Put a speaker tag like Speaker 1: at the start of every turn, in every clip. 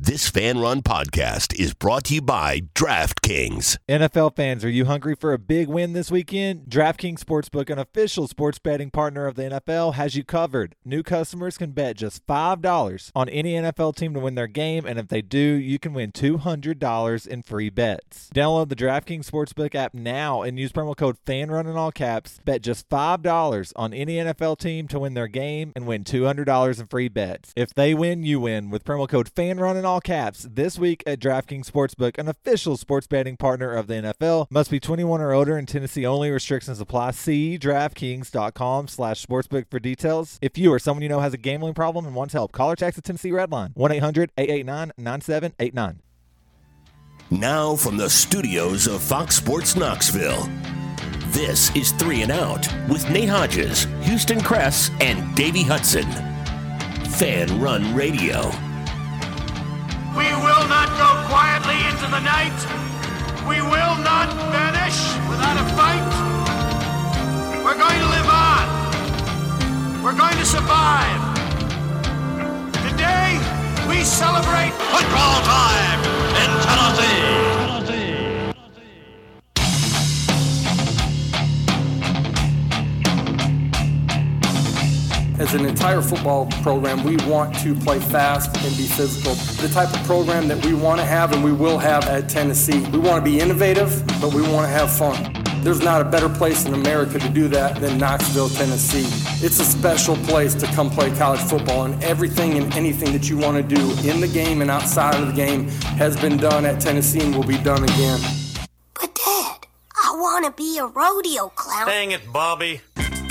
Speaker 1: This Fan Run podcast is brought to you by DraftKings.
Speaker 2: NFL fans, are you hungry for a big win this weekend? DraftKings Sportsbook, an official sports betting partner of the NFL, has you covered. New customers can bet just $5 on any NFL team to win their game, and if they do, you can win $200 in free bets. Download the DraftKings Sportsbook app now and use promo code FANRUN in all caps. Bet just $5 on any NFL team to win their game and win $200 in free bets. If they win, you win with promo code FANRUN in all caps this week at DraftKings Sportsbook, an official sports betting partner of the NFL. Must be 21 or older in Tennessee only. Restrictions apply. See DraftKings.com/sportsbook for details. If you or someone you know has a gambling problem and wants help, call or text the Tennessee Red Line, 1-800-889-9789.
Speaker 1: Now from the studios of Fox Sports Knoxville, this is 3 and Out with Nate Hodges, Houston Kress, and Davey Hudson. Fan Run Radio.
Speaker 3: We will not go quietly into the night. We will not vanish without a fight. We're going to live on. We're going to survive. Today, we celebrate football time in Tennessee.
Speaker 4: As an entire football program, we want to play fast and be physical. The type of program that we want to have and we will have at Tennessee. We want to be innovative, but we want to have fun. There's not a better place in America to do that than Knoxville, Tennessee. It's a special place to come play college football, and everything and anything that you want to do in the game and outside of the game has been done at Tennessee and will be done again.
Speaker 5: But Dad, I want to be a rodeo clown.
Speaker 3: Dang it, Bobby.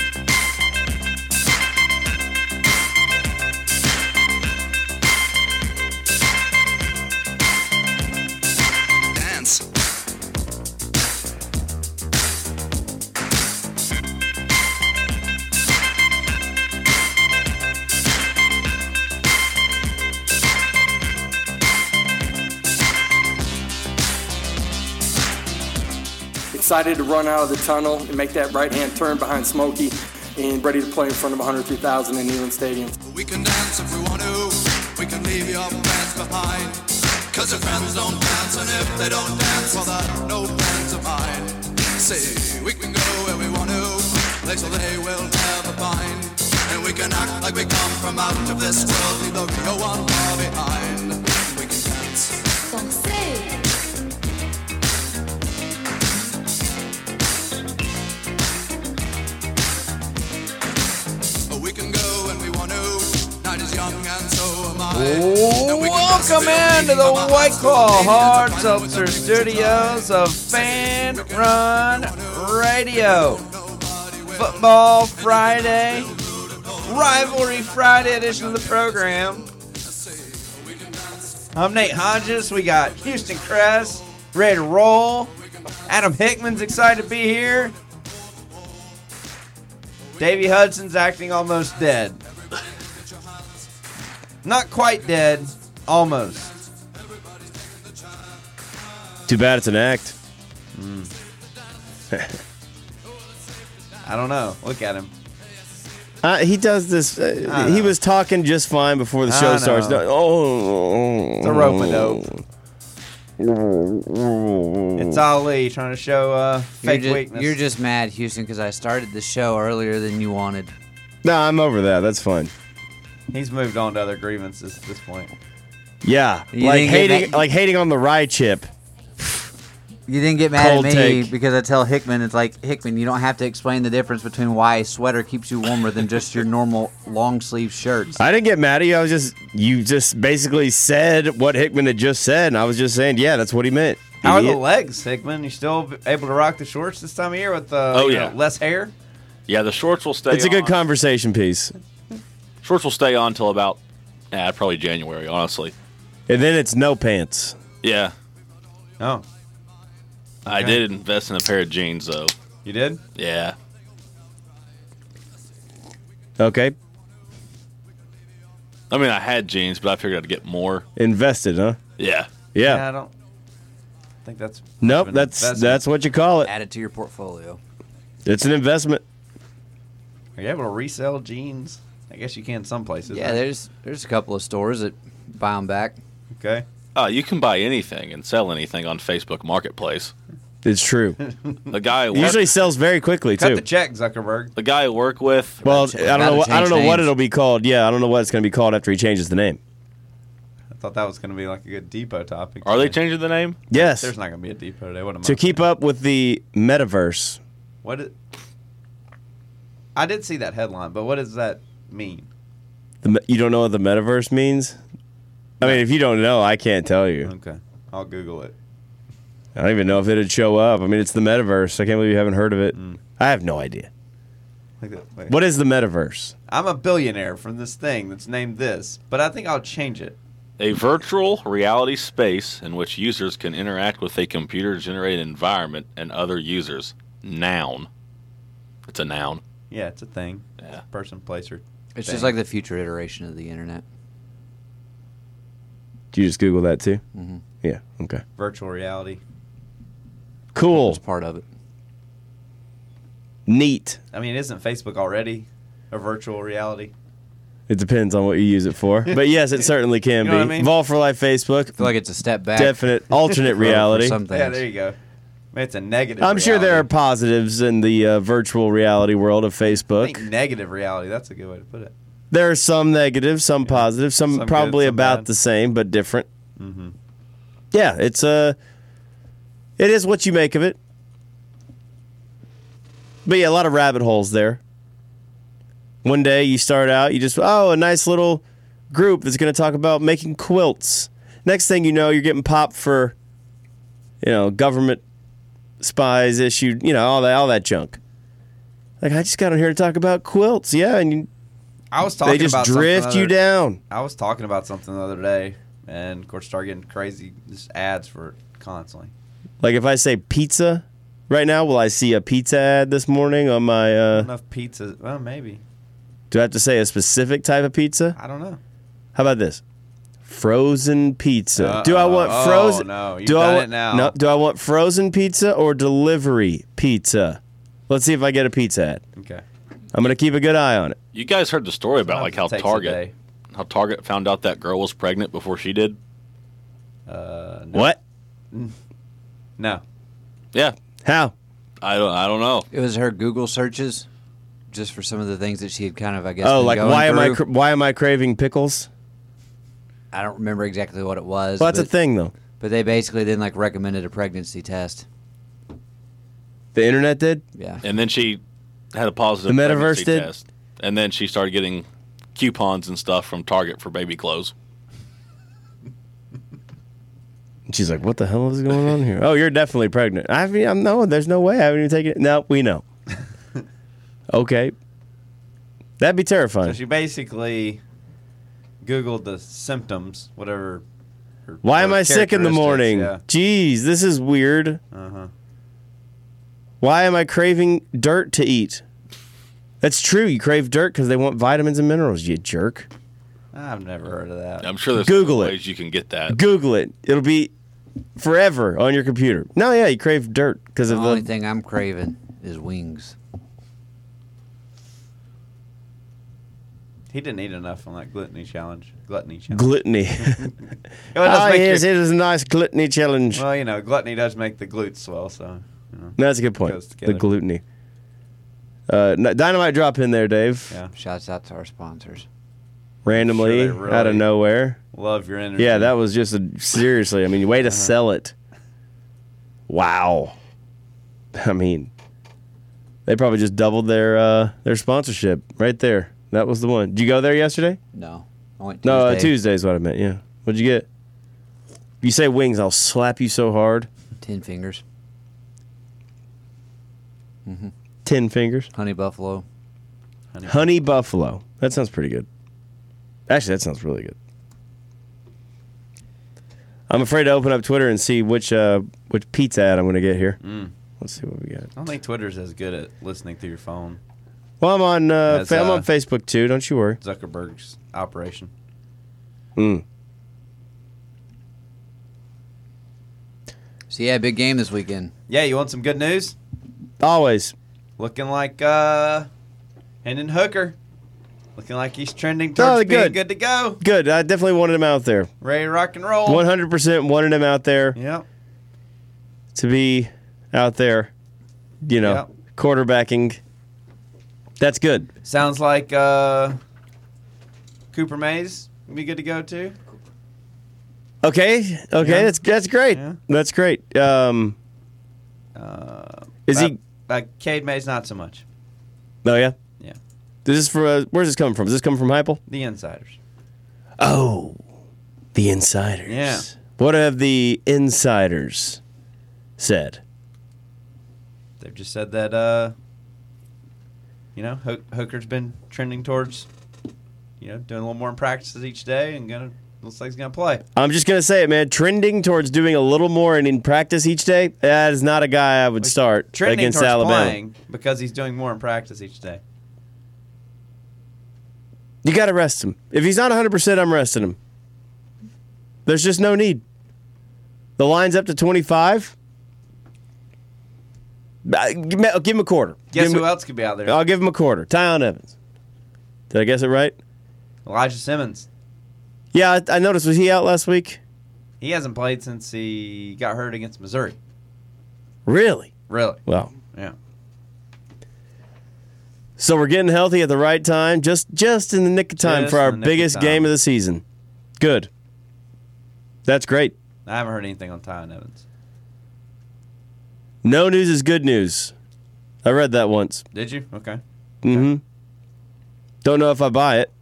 Speaker 4: Excited to run out of the tunnel and make that right-hand turn behind Smokey and ready to play in front of 103,000 in Neyland Stadium.
Speaker 6: We can dance if we want to. We can leave your friends behind. Cause your friends don't dance, and if they don't dance, well, they're no friends of mine. Say, we can go where we want to, place where they will never find. And we can act like we come from out of this world, leave the real one far behind. We can dance.
Speaker 5: Don't say.
Speaker 7: Welcome into the White Claw Hard Seltzer Studios of Fan Run Radio. Football Friday, Rivalry Friday edition of the program. I'm Nate Hodges. We got Houston Kress ready to roll. Adam Hickman's excited to be here. Davey Hudson's acting almost dead. Not quite dead, almost.
Speaker 8: Too bad it's an act.
Speaker 7: I don't know. Look at him.
Speaker 8: He does this. He was talking just fine before the show starts.
Speaker 7: It's a rope-a-dope. It's Ali trying to show fake weakness.
Speaker 9: You're just mad, Houston, because I started the show earlier than you wanted.
Speaker 8: No, I'm over that. That's fine.
Speaker 7: He's moved on to other grievances at this point.
Speaker 8: Yeah, like hating on the rye chip.
Speaker 9: You didn't get mad
Speaker 8: Cold
Speaker 9: at me
Speaker 8: take.
Speaker 9: because I tell Hickman, it's like, Hickman, you don't have to explain the difference between why a sweater keeps you warmer than just your normal long sleeve shirts.
Speaker 8: I didn't get mad at you. You just basically said what Hickman had just said, and I was just saying, yeah, that's what he meant.
Speaker 7: How are the legs, Hickman? You still able to rock the shorts this time of year with less hair?
Speaker 10: Yeah, the shorts will stay on.
Speaker 8: It's a good conversation piece.
Speaker 10: Shorts will stay on until about probably January, honestly.
Speaker 8: And then it's no pants.
Speaker 10: Yeah.
Speaker 7: Oh. Okay.
Speaker 10: I did invest in a pair of jeans, though.
Speaker 7: You did?
Speaker 10: Yeah.
Speaker 8: Okay.
Speaker 10: I mean, I had jeans, but I figured I'd get more.
Speaker 8: Invested, huh?
Speaker 10: Yeah.
Speaker 7: Yeah, I don't think that's...
Speaker 8: Nope, that's what you call it.
Speaker 9: Add it to your portfolio.
Speaker 8: It's an investment.
Speaker 7: Are you able to resell jeans? I guess you can some places.
Speaker 9: Yeah, there's a couple of stores that buy them back.
Speaker 7: Okay.
Speaker 10: You can buy anything and sell anything on Facebook Marketplace.
Speaker 8: It's true.
Speaker 10: The guy
Speaker 8: It usually sells very quickly
Speaker 7: Cut
Speaker 8: too.
Speaker 7: the check, Zuckerberg.
Speaker 10: The guy I work with.
Speaker 8: Well, I don't know. I don't know what
Speaker 9: names.
Speaker 8: it'll be called. Yeah, I don't know what it's going to be called after he changes the name.
Speaker 7: I thought that was going to be like a good depot topic.
Speaker 10: Are they changing the name?
Speaker 8: Yes.
Speaker 7: There's not going to be a depot today. What am I
Speaker 8: To keep up with the metaverse.
Speaker 7: I did see that headline, but what does that mean?
Speaker 8: You don't know what the metaverse means? I mean, if you don't know, I can't tell you.
Speaker 7: Okay. I'll Google it.
Speaker 8: I don't even know if it'd show up. I mean, it's the metaverse. I can't believe you haven't heard of it. I have no idea.
Speaker 7: Wait.
Speaker 8: What is the metaverse?
Speaker 7: I'm a billionaire from this thing that's named this, but I think I'll change it.
Speaker 10: A virtual reality space in which users can interact with a computer-generated environment and other users. Noun. It's a noun.
Speaker 7: Yeah, it's a thing.
Speaker 10: Yeah.
Speaker 7: Person, place, or
Speaker 9: It's
Speaker 7: thing.
Speaker 9: just like the future iteration of the internet.
Speaker 8: Did you just Google that too?
Speaker 9: Mhm.
Speaker 8: Yeah. Okay.
Speaker 7: virtual reality.
Speaker 8: Cool.
Speaker 9: It's part of it.
Speaker 8: Neat.
Speaker 7: I mean, isn't Facebook already a virtual reality?
Speaker 8: It depends on what you use it for. But yes, it certainly can
Speaker 7: You
Speaker 8: be.
Speaker 7: know what I mean?
Speaker 8: Vol for Life Facebook.
Speaker 9: I feel like it's a step back.
Speaker 8: Definite alternate reality.
Speaker 9: some things.
Speaker 7: Yeah, there you go. Maybe it's a negative
Speaker 8: I'm sure there are
Speaker 7: reality.
Speaker 8: positives in the virtual reality world of
Speaker 7: I
Speaker 8: Facebook.
Speaker 7: think negative reality. That's a good way to put it.
Speaker 8: There are some negatives, some positive, some
Speaker 7: Some
Speaker 8: probably
Speaker 7: good, some
Speaker 8: about
Speaker 7: bad.
Speaker 8: the same but different.
Speaker 7: Mm-hmm.
Speaker 8: Yeah, it is what you make of it. But yeah, a lot of rabbit holes there. One day you start out, you just, a nice little group that's going to talk about making quilts. Next thing you know, you're getting popped for, government spies issued, all that junk. Like, I just got on here to talk about quilts. Yeah, and
Speaker 7: I was talking
Speaker 8: they just
Speaker 7: about
Speaker 8: drift
Speaker 7: something
Speaker 8: you down.
Speaker 7: I was talking about something the other day, and of course, started getting crazy just ads for it constantly.
Speaker 8: Like if I say pizza right now, will I see a pizza ad this morning on my...
Speaker 7: Enough pizzas. Well, maybe.
Speaker 8: Do I have to say a specific type of pizza?
Speaker 7: I don't know.
Speaker 8: How about this? Frozen pizza. Do I want frozen?
Speaker 7: No, you've
Speaker 8: do
Speaker 7: done
Speaker 8: I want,
Speaker 7: it now.
Speaker 8: No, do I want frozen pizza or delivery pizza? Let's see if I get a pizza ad.
Speaker 7: Okay.
Speaker 8: I'm going to keep a good eye on it.
Speaker 10: You guys heard the story about like how
Speaker 7: Sometimes it takes a
Speaker 10: Target found out that girl was pregnant before she did?
Speaker 7: No.
Speaker 8: What?
Speaker 7: No.
Speaker 10: Yeah.
Speaker 8: How?
Speaker 10: I don't know.
Speaker 9: It was her Google searches, just for some of the things that she had kind of, I guess.
Speaker 8: Oh,
Speaker 9: been
Speaker 8: like
Speaker 9: going through.
Speaker 8: why am I craving pickles?
Speaker 9: I don't remember exactly what it was.
Speaker 8: Well, that's a
Speaker 9: but-
Speaker 8: thing, though.
Speaker 9: But they basically then recommended a pregnancy test.
Speaker 8: The internet did?
Speaker 9: Yeah.
Speaker 10: And then she had a positive
Speaker 8: The metaverse
Speaker 10: pregnancy
Speaker 8: did?
Speaker 10: test. And then she started getting coupons and stuff from Target for baby clothes.
Speaker 8: And she's like, what the hell is going on here? Oh, you're definitely pregnant. No, there's no way. I haven't even taken it. No, we know. Okay. That'd be terrifying.
Speaker 7: So she basically Googled the symptoms, whatever.
Speaker 8: Why am I sick in the morning?
Speaker 7: Yeah.
Speaker 8: Jeez, this is weird.
Speaker 7: Uh-huh.
Speaker 8: Why am I craving dirt to eat? That's true. You crave dirt because they want vitamins and minerals, you jerk.
Speaker 7: I've never heard of that.
Speaker 10: I'm sure there's
Speaker 8: Google it.
Speaker 10: ways you can get that.
Speaker 8: Google it. It'll be forever on your computer. No, yeah, you crave dirt because
Speaker 9: The
Speaker 8: of
Speaker 9: only
Speaker 8: the...
Speaker 9: thing I'm craving is wings.
Speaker 7: He didn't eat enough on that gluttony challenge. Gluttony.
Speaker 8: Gluttony.
Speaker 7: Well, it does make
Speaker 8: yes,
Speaker 7: your-
Speaker 8: it is a nice gluttony challenge.
Speaker 7: Well, gluttony does make the glutes swell, so.
Speaker 8: That's a good point.
Speaker 7: goes
Speaker 8: The
Speaker 7: together.
Speaker 8: gluttony. Dynamite drop in there, Dave.
Speaker 7: Yeah.
Speaker 9: Shouts out to our sponsors.
Speaker 8: Randomly,
Speaker 7: Sure they really
Speaker 8: out of nowhere.
Speaker 7: Love your energy.
Speaker 8: Yeah, that was just seriously. I mean, way to sell it. Wow. I mean, they probably just doubled their sponsorship right there. That was the one. Did you go there yesterday?
Speaker 9: No. I went
Speaker 8: No,
Speaker 9: Tuesday.
Speaker 8: Tuesday's what I meant. Yeah. What'd you get? You say wings, I'll slap you so hard.
Speaker 9: 10 fingers.
Speaker 8: 10 fingers.
Speaker 9: Honey buffalo.
Speaker 8: Honey buffalo. That sounds pretty good. Actually, that sounds really good. I'm afraid to open up Twitter and see which pizza ad I'm going to get here. Let's see what we got.
Speaker 7: I don't think Twitter's as good at listening through your phone.
Speaker 8: Well, I'm on
Speaker 7: As,
Speaker 8: I'm on Facebook too. Don't you worry.
Speaker 7: Zuckerberg's operation.
Speaker 9: So, yeah, big game this weekend.
Speaker 7: Yeah, you want some good news?
Speaker 8: Always.
Speaker 7: Looking like Hendon Hooker Looking like he's trending towards being good to go.
Speaker 8: Good. I definitely wanted him out there.
Speaker 7: Ready to rock and roll.
Speaker 8: 100% wanted him out there.
Speaker 7: Yep.
Speaker 8: To be out there, quarterbacking. That's good.
Speaker 7: Sounds like Cooper Mays would be good to go too.
Speaker 8: Okay. Yeah. That's great. Yeah. That's great.
Speaker 7: Cade Mays not so much.
Speaker 8: Oh yeah.
Speaker 7: Yeah.
Speaker 8: Where's this coming from? Is this coming from Heupel?
Speaker 7: The insiders.
Speaker 8: Oh, the insiders.
Speaker 7: Yeah.
Speaker 8: What have the insiders said?
Speaker 7: They've just said that Hooker's been trending towards doing a little more in practices each day and looks like he's gonna play.
Speaker 8: I'm just gonna say it, man. Trending towards doing a little more in practice each day. That is not a guy I would start against Alabama.
Speaker 7: Playing because he's doing more in practice each day.
Speaker 8: You got to rest him. If he's not 100%, I'm resting him. There's just no need. The line's up to 25. Give him a quarter.
Speaker 7: Guess who else could be out there?
Speaker 8: I'll give him a quarter. Tyon Evans. Did I guess it right?
Speaker 7: Elijah Simmons.
Speaker 8: Yeah, I noticed. Was he out last week?
Speaker 7: He hasn't played since he got hurt against Missouri.
Speaker 8: Really?
Speaker 7: Well, yeah.
Speaker 8: So we're getting healthy at the right time, just in the nick of time for our biggest game of the season. Good. That's great.
Speaker 7: I haven't heard anything on Tyon Evans.
Speaker 8: No news is good news. I read that once.
Speaker 7: Did you? Okay.
Speaker 8: Mm-hmm. Don't know if I buy it.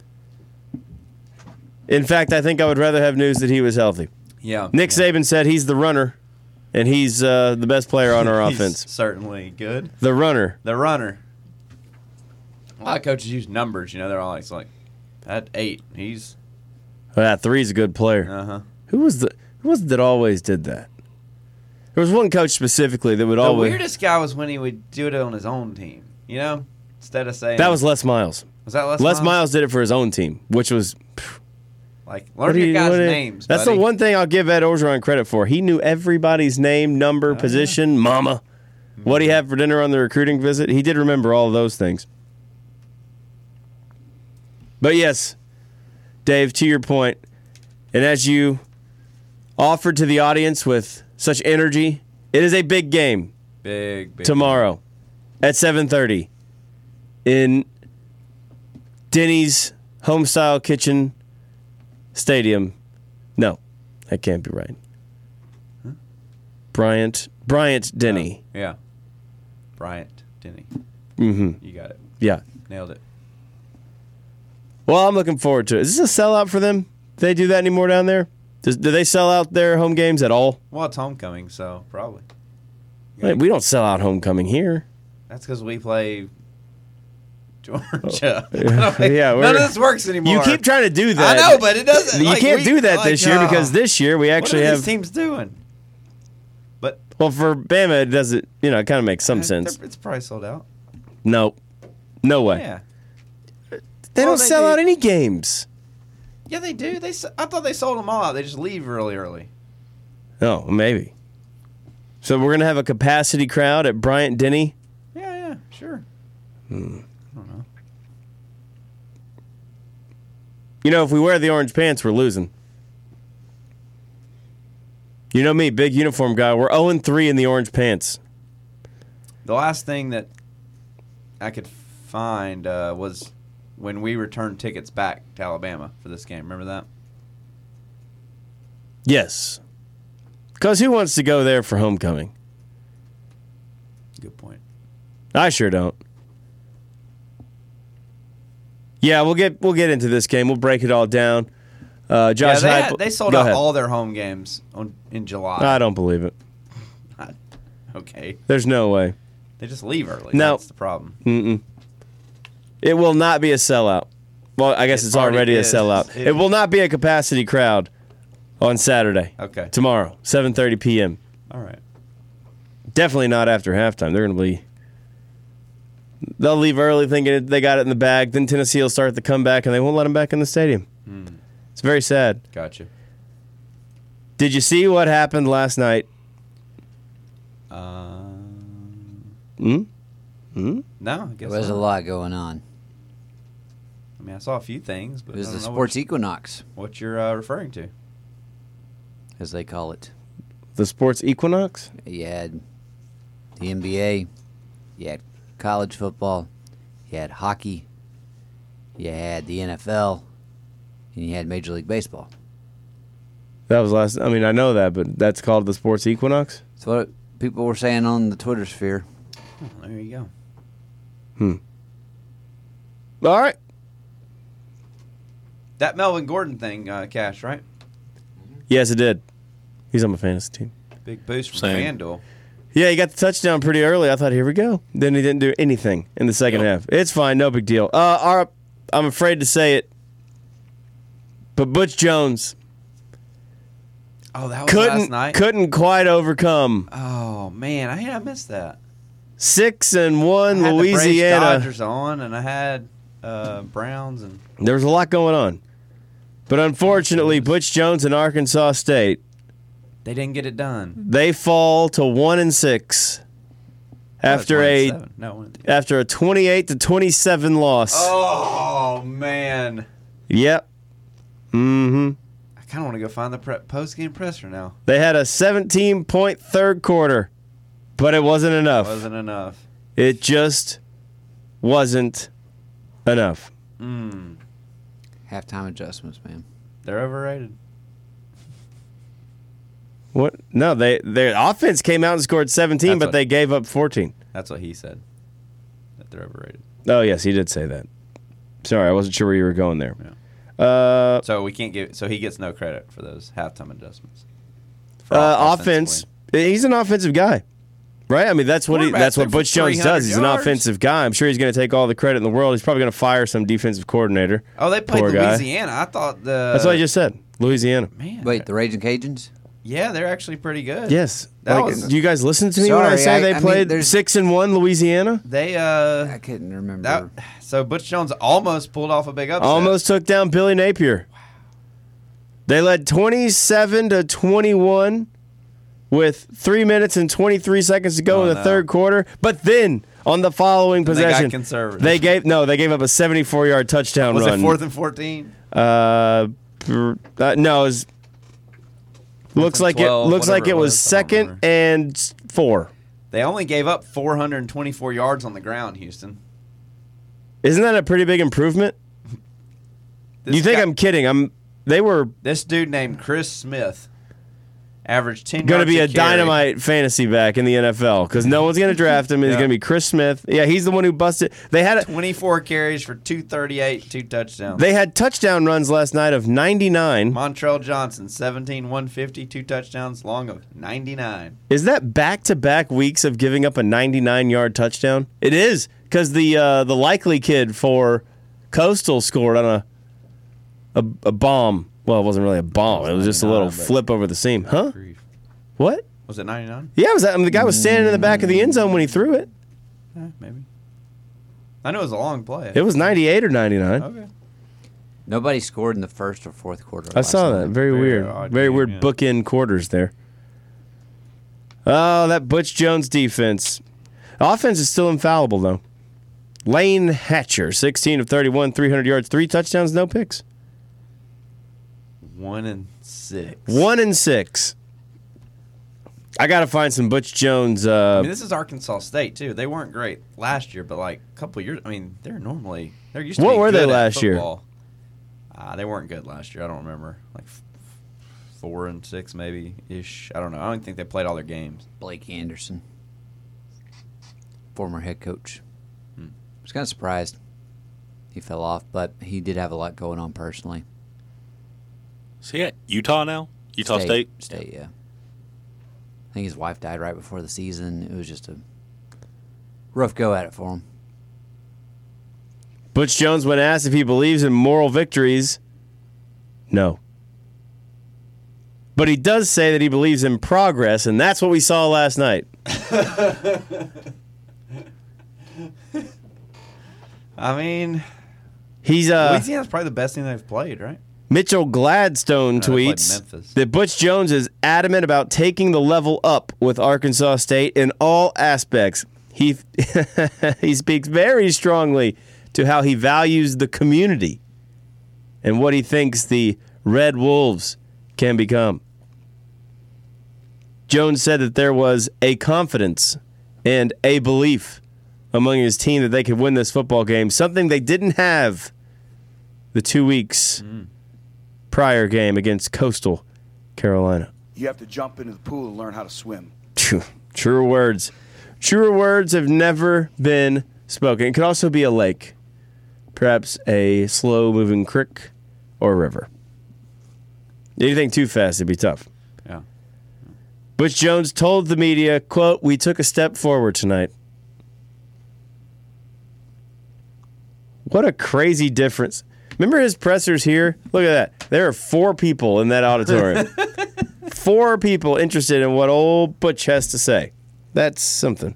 Speaker 8: In fact, I think I would rather have news that he was healthy.
Speaker 7: Yeah.
Speaker 8: Nick Saban said he's the runner, and he's the best player on our offense.
Speaker 7: Certainly good.
Speaker 8: The runner.
Speaker 7: A lot of coaches use numbers. They're always like, at 8, he's...
Speaker 8: That 3's a good player.
Speaker 7: Uh-huh.
Speaker 8: Who was it that always did that? There was one coach specifically that would always...
Speaker 7: The weirdest guy was when he would do it on his own team. Instead of saying...
Speaker 8: That was Les Miles.
Speaker 7: Was that Les Miles?
Speaker 8: Les Miles did it for his own team, which was...
Speaker 7: learn your guys' names,
Speaker 8: That's
Speaker 7: buddy.
Speaker 8: the one thing I'll give Ed Orgeron credit for. He knew everybody's name, number, position, mama, what he had for dinner on the recruiting visit. He did remember all of those things. But yes, Dave, to your point, and as you offered to the audience with such energy, it is a big game.
Speaker 7: Big
Speaker 8: tomorrow at 7:30 in Denny's Homestyle Kitchen Stadium. No, that can't be right.
Speaker 7: Huh?
Speaker 8: Bryant Denny.
Speaker 7: Yeah. Bryant Denny.
Speaker 8: Mm-hmm.
Speaker 7: You got it.
Speaker 8: Yeah.
Speaker 7: Nailed it.
Speaker 8: Well, I'm looking forward to it. Is this a sellout for them? Do they do that anymore down there? Do they sell out their home games at all?
Speaker 7: Well, it's homecoming, so probably.
Speaker 8: Wait, we don't sell out homecoming here.
Speaker 7: That's because we play Georgia.
Speaker 8: Yeah,
Speaker 7: none of this works anymore.
Speaker 8: You keep trying to do that.
Speaker 7: I know, but it doesn't.
Speaker 8: You can't do that this year because this year we actually
Speaker 7: what are
Speaker 8: have.
Speaker 7: These teams doing? But
Speaker 8: for Bama, it doesn't. It kind of makes some sense.
Speaker 7: It's probably sold out.
Speaker 8: No way.
Speaker 7: Yeah.
Speaker 8: They don't sell out any games.
Speaker 7: Yeah, they do. I thought they sold them all out. They just leave early.
Speaker 8: Oh, maybe. So we're gonna have a capacity crowd at Bryant Denny.
Speaker 7: Yeah, sure. I don't know.
Speaker 8: If we wear the orange pants, we're losing. You know me, big uniform guy. We're 0-3 in the orange pants.
Speaker 7: The last thing that I could find was when we returned tickets back to Alabama for this game. Remember that?
Speaker 8: Yes. Because who wants to go there for homecoming?
Speaker 7: Good point.
Speaker 8: I sure don't. Yeah, we'll get into this game. We'll break it all down. Josh,
Speaker 7: they sold out all their home games in July.
Speaker 8: I don't believe it.
Speaker 7: Okay.
Speaker 8: There's no way.
Speaker 7: They just leave early.
Speaker 8: No.
Speaker 7: That's the problem.
Speaker 8: Mm-mm. It will not be a sellout. Well, I guess it's already a sellout. It will not be a capacity crowd on Saturday.
Speaker 7: Okay.
Speaker 8: Tomorrow, 7:30 p.m.
Speaker 7: All right.
Speaker 8: Definitely not after halftime. They'll leave early thinking they got it in the bag. Then Tennessee will start the comeback, and they won't let them back in the stadium. It's very sad.
Speaker 7: Gotcha.
Speaker 8: Did you see what happened last night?
Speaker 7: No, I guess
Speaker 9: there was a lot going on.
Speaker 7: mean, I saw a few things, but
Speaker 9: It was
Speaker 7: I
Speaker 9: the
Speaker 7: don't know
Speaker 9: Sports Equinox,
Speaker 7: what you're referring to.
Speaker 9: as they call it.
Speaker 8: The Sports Equinox?
Speaker 9: You had the NBA, you had college football, you had hockey, you had the NFL, and you had Major League Baseball.
Speaker 8: That was last. I mean, I know that, but that's called the Sports Equinox?
Speaker 9: That's what people were saying on the Twitter sphere.
Speaker 7: Oh, there you
Speaker 8: All
Speaker 7: go.
Speaker 8: right.
Speaker 7: That Melvin Gordon thing, Cash, right?
Speaker 8: Yes, it did. He's on my fantasy team.
Speaker 7: Big boost from
Speaker 10: Same.
Speaker 7: FanDuel.
Speaker 8: Yeah, he got the touchdown pretty early. I thought, here we go. Then he didn't do anything in the second half. It's fine. No big deal. I'm afraid to say it, but Butch Jones
Speaker 7: Oh, that was last night?
Speaker 8: couldn't quite overcome.
Speaker 7: Oh, man. I missed that.
Speaker 8: 6-1
Speaker 7: I had
Speaker 8: Louisiana.
Speaker 7: the Dodgers on, and I had Browns. And
Speaker 8: There was a lot going on. But unfortunately, Butch Jones and Arkansas State,
Speaker 7: they didn't get it done.
Speaker 8: they fall to 1-6 after a
Speaker 7: 1-7. No, 1-3.
Speaker 8: after a 28-27 loss.
Speaker 7: Oh, man.
Speaker 8: Yep. Mm-hmm.
Speaker 7: I kind of want to go find the post-game presser now.
Speaker 8: They had a 17-point third quarter, but it wasn't enough.
Speaker 7: Wasn't enough.
Speaker 8: It just wasn't enough.
Speaker 9: Halftime adjustments, man.
Speaker 7: They're overrated.
Speaker 8: What? No, their offense came out and scored 17,
Speaker 7: That's
Speaker 8: but
Speaker 7: what-
Speaker 8: they gave up 14.
Speaker 7: That's what he said. That they're overrated.
Speaker 8: Oh, yes, he did say that. Sorry, I wasn't sure where you were going there.
Speaker 7: Yeah.
Speaker 8: So
Speaker 7: we can't give. So he gets no credit for those halftime adjustments.
Speaker 8: offense. He's an offensive guy, right? I mean, that's what
Speaker 7: Quarterback's
Speaker 8: what
Speaker 7: there
Speaker 8: Butch
Speaker 7: for
Speaker 8: Jones does.
Speaker 7: 300
Speaker 8: He's an
Speaker 7: yards.
Speaker 8: offensive guy. I'm sure he's going to take all the credit in the world. He's probably going to fire some defensive coordinator.
Speaker 7: Oh, they played
Speaker 8: Poor guy.
Speaker 7: Louisiana. I thought the.
Speaker 8: That's what I just said. Louisiana.
Speaker 7: Man.
Speaker 9: Wait, the Raging Cajuns?
Speaker 7: Yeah, they're actually pretty good.
Speaker 8: Yes.
Speaker 7: That
Speaker 8: Like,
Speaker 7: was.
Speaker 8: do you guys listen to me when I
Speaker 9: Sorry,
Speaker 8: say they
Speaker 9: I mean,
Speaker 8: played
Speaker 9: there's-
Speaker 8: 6-1 Louisiana?
Speaker 7: They
Speaker 9: I couldn't remember.
Speaker 7: So Butch Jones almost pulled off a big upset.
Speaker 8: Almost took down Billy Napier. They led 27-21 with 3 minutes and 23 seconds to go in the third quarter. But then on the following
Speaker 7: They got
Speaker 8: possession,
Speaker 7: conservative.
Speaker 8: they gave up a 74-yard touchdown
Speaker 7: Was
Speaker 8: run.
Speaker 7: it 4th and 14?
Speaker 8: No, it was, looks like
Speaker 7: 12,
Speaker 8: it
Speaker 7: whatever it
Speaker 8: was
Speaker 7: was, I don't
Speaker 8: 2nd and 4.
Speaker 7: They only gave up 424 yards on the ground, Houston.
Speaker 8: Isn't that a pretty big improvement? You think I'm kidding? They were
Speaker 7: This dude named Chris Smith averaged 10
Speaker 8: going to
Speaker 7: yards
Speaker 8: be a
Speaker 7: a carry.
Speaker 8: dynamite fantasy back in the NFL because no one's going to draft him. It's
Speaker 7: Yeah.
Speaker 8: going to be Chris Smith. Yeah, he's the one who busted. They had
Speaker 7: 24 carries for 238, 2 touchdowns.
Speaker 8: They had touchdown runs last night of 99.
Speaker 7: Montrell Johnson, 17, 150, 2 touchdowns, long of 99.
Speaker 8: Is that back-to-back weeks of giving up a 99-yard touchdown? It is because the likely kid for Coastal scored on a bomb. Well, it wasn't really a bomb. It was just a little
Speaker 7: 99, but-
Speaker 8: flip over the seam. Huh? What?
Speaker 7: Was it 99?
Speaker 8: Yeah, the guy was standing in the back of the end zone when he threw it.
Speaker 7: Maybe. I know it was a long play.
Speaker 8: It was 98 or 99.
Speaker 7: Okay.
Speaker 9: Nobody scored in the first or fourth quarter.
Speaker 8: I saw that. Very weird.
Speaker 7: odd
Speaker 8: Very
Speaker 7: game,
Speaker 8: weird
Speaker 7: yeah.
Speaker 8: bookend quarters there. Oh, that Butch Jones defense. Offense is still infallible, though. Lane Hatcher, 16 of 31, 300 yards, 3 touchdowns, no picks.
Speaker 7: 1-6.
Speaker 8: 1-6. I got to find some Butch Jones.
Speaker 7: I mean, this is Arkansas State too. They weren't great last year, but like a couple of years. I mean, they're used to.
Speaker 8: What
Speaker 7: be
Speaker 8: were they
Speaker 7: good at
Speaker 8: last year?
Speaker 7: football. They weren't good last year. I don't remember. Like 4-6 maybe ish. I don't know. I don't think they played all their games.
Speaker 9: Blake Anderson, former head coach. I was kind of surprised he fell off, but he did have a lot going on personally.
Speaker 10: Is he at Utah now? Utah State?
Speaker 9: State, yeah. I think his wife died right before the season. It was just a rough go at it for him.
Speaker 8: Butch Jones, when asked if he believes in moral victories, no. But he does say that he believes in progress, and that's what we saw last night.
Speaker 7: I mean,
Speaker 8: He's
Speaker 7: Louisiana's probably the best thing they've played, right?
Speaker 8: Mitchell Gladstone
Speaker 7: they played
Speaker 8: tweets
Speaker 7: Memphis.
Speaker 8: that Butch Jones is adamant about taking the level up with Arkansas State in all aspects. He speaks very strongly to how he values the community and what he thinks the Red Wolves can become. Jones said that there was a confidence and a belief among his team that they could win this football game, something they didn't have the 2 weeks prior game against Coastal Carolina.
Speaker 11: You have to jump into the pool and learn how to swim.
Speaker 8: Truer words. Truer words have never been spoken. It could also be a lake, perhaps a slow-moving creek or river. Anything too fast, it'd be tough.
Speaker 7: Yeah.
Speaker 8: Butch Jones told the media, quote, "We took a step forward tonight." What a crazy difference. Remember his pressers here? Look at that. There are 4 people in that auditorium. 4 people interested in what old Butch has to say. That's something.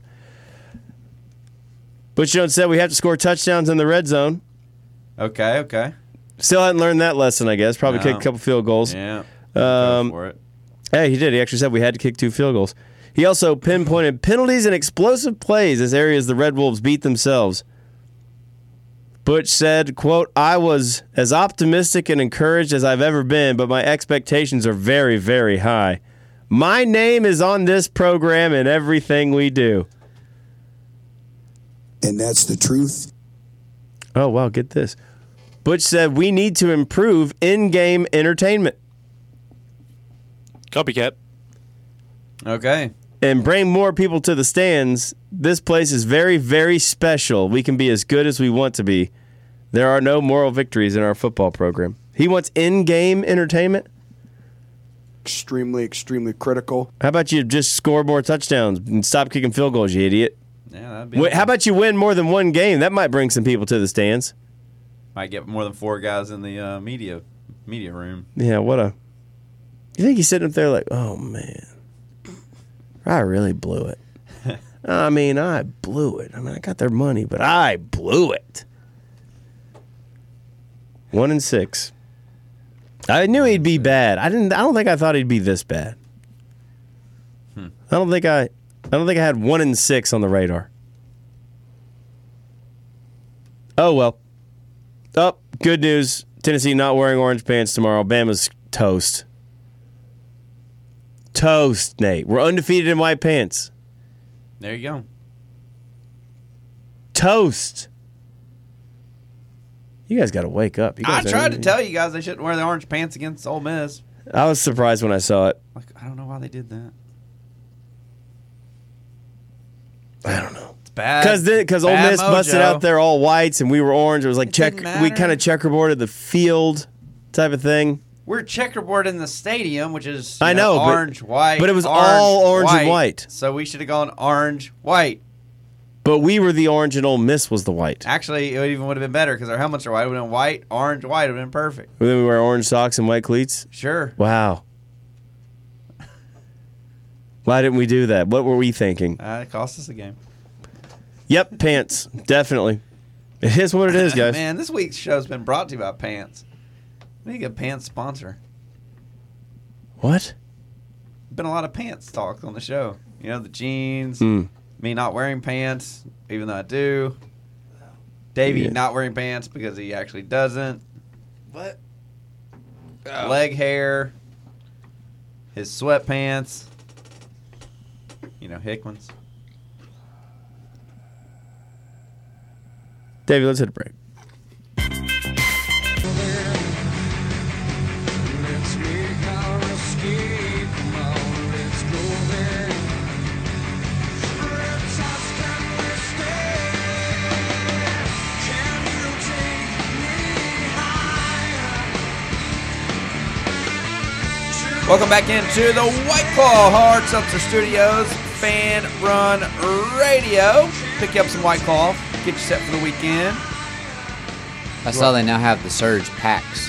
Speaker 8: Butch Jones said we have to score touchdowns in the red zone.
Speaker 7: Okay.
Speaker 8: Still hadn't learned that lesson, I guess. Probably kicked a couple field goals.
Speaker 7: Yeah. Go for it.
Speaker 8: Hey, he did. He actually said we had to kick 2 field goals. He also pinpointed penalties and explosive plays as areas the Red Wolves beat themselves. Butch said, quote, "I was as optimistic and encouraged as I've ever been, but my expectations are very, very high. My name is on this program and everything we do."
Speaker 12: And that's the truth.
Speaker 8: Oh, wow, get this. Butch said we need to improve in-game entertainment.
Speaker 10: Copycat.
Speaker 7: Okay.
Speaker 8: And bring more people to the stands. This place is very, very special. We can be as good as we want to be. There are no moral victories in our football program. He wants in-game entertainment?
Speaker 11: Extremely, extremely critical.
Speaker 8: How about you just score more touchdowns and stop kicking field goals, you idiot?
Speaker 7: Yeah, that'd be
Speaker 8: How about you win more than one game? That might bring some people to the stands.
Speaker 7: Might get more than 4 guys in the media room.
Speaker 8: Yeah, You think he's sitting up there like, oh, man, I really blew it. I blew it. I got their money, but I blew it. 1-6. I knew he'd be bad. I don't think I thought he'd be this bad. I don't think I had 1-6 on the radar. Oh well. Oh, good news. Tennessee not wearing orange pants tomorrow. Bama's toast. Toast, Nate. We're undefeated in white pants.
Speaker 7: There you go.
Speaker 8: Toast. You guys got to wake up.
Speaker 7: I tried to tell you guys they shouldn't wear the orange pants against Ole Miss.
Speaker 8: I was surprised when I saw it.
Speaker 7: I don't know why they did that.
Speaker 8: I don't know.
Speaker 7: It's bad.
Speaker 8: Because Ole Miss busted out there all whites and we were orange. It was like we kind of checkerboarded the field type of thing.
Speaker 7: We're checkerboard in the stadium, which is
Speaker 8: orange,
Speaker 7: white.
Speaker 8: But it was all orange and white.
Speaker 7: So we should have gone orange, white.
Speaker 8: But we were the orange and Ole Miss was the white.
Speaker 7: Actually, it even would have been better because our helmets are white. It would have been white, orange, white. It would have been perfect.
Speaker 8: And then we wear orange socks and white cleats?
Speaker 7: Sure.
Speaker 8: Wow. Why didn't we do that? What were we thinking?
Speaker 7: It cost us a game.
Speaker 8: Yep, pants. Definitely. It is what it is, guys.
Speaker 7: Man, this week's show's been brought to you by Pants. We need to get a pants sponsor.
Speaker 8: What?
Speaker 7: Been a lot of pants talk on the show. You know, the jeans, me not wearing pants, even though I do. Davey not wearing pants because he actually doesn't.
Speaker 9: What?
Speaker 7: Leg hair. His sweatpants. You know, Hickman's.
Speaker 8: Davey, let's hit a break.
Speaker 7: Welcome back into the White Claw Hard Seltzer Studios Fan Run Radio. Pick you up some White Claw. Get you set for the weekend.
Speaker 9: I saw they now have the Surge packs.